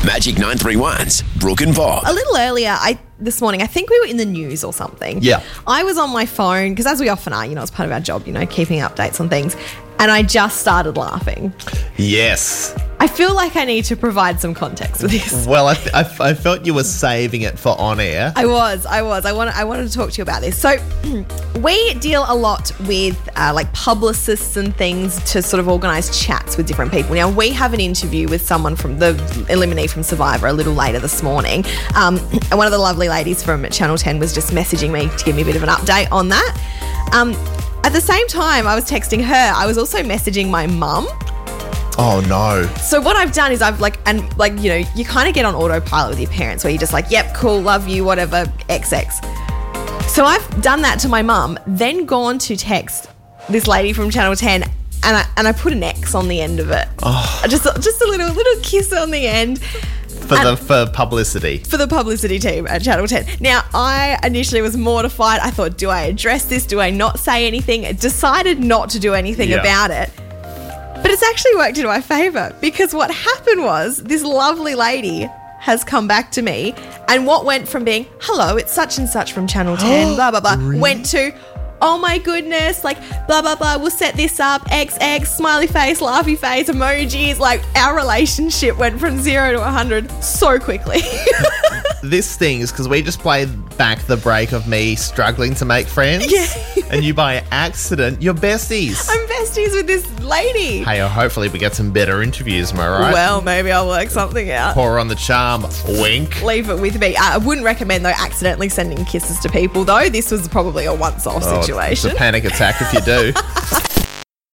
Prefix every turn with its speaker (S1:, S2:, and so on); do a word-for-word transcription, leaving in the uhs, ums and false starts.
S1: Magic nine three one's Brooke and Bob.
S2: A little earlier, I this morning, I think we were in the news or something.
S3: Yeah.
S2: I was on my phone, because as we often are, you know, it's part of our job, you know, keeping updates on things. And I just started laughing.
S3: Yes.
S2: I feel like I need to provide some context with this.
S3: Well, I, th- I, f- I felt you were saving it for on air.
S2: I was, I was. I wanted, I wanted to talk to you about this. So we deal a lot with uh, like publicists and things to sort of organise chats with different people. Now, we have an interview with someone from the eliminee from Survivor a little later this morning. Um, and one of the lovely ladies from Channel ten was just messaging me to give me a bit of an update on that. Um, at the same time, I was texting her. I was also messaging my mum.
S3: Oh, no.
S2: So what I've done is I've like, and like, you know, you kind of get on autopilot with your parents where you're just like, yep, cool, love you, whatever, X X. So I've done that to my mum, then gone to text this lady from Channel ten and I, and I put an X on the end of it.
S3: Oh.
S2: Just, just a little, little kiss on the end.
S3: For the for publicity.
S2: For the publicity team at Channel ten. Now, I initially was mortified. I thought, do I address this? Do I not say anything? I decided not to do anything
S3: Yeah.
S2: about it. But it's actually worked in my favour, because what happened was this lovely lady has come back to me, and what went from being, hello, it's such and such from Channel ten, blah, blah, blah,
S3: Really?
S2: went to, oh my goodness, like, blah, blah, blah, we'll set this up, X X, smiley face, laughy face, emojis. Like, our relationship went from zero to one hundred so quickly.
S3: This stings because we just played back the break of me struggling to make friends.
S2: Yeah.
S3: And you, by accident, you're besties.
S2: I'm besties with this lady.
S3: Hey, uh, hopefully we get some better interviews, am I right?
S2: Well, maybe I'll work something out.
S3: Pour her on the charm. Wink.
S2: Leave it with me. I wouldn't recommend, though, accidentally sending kisses to people, though. This was probably a once-off
S3: Oh,
S2: situation.
S3: it's a panic attack if you do.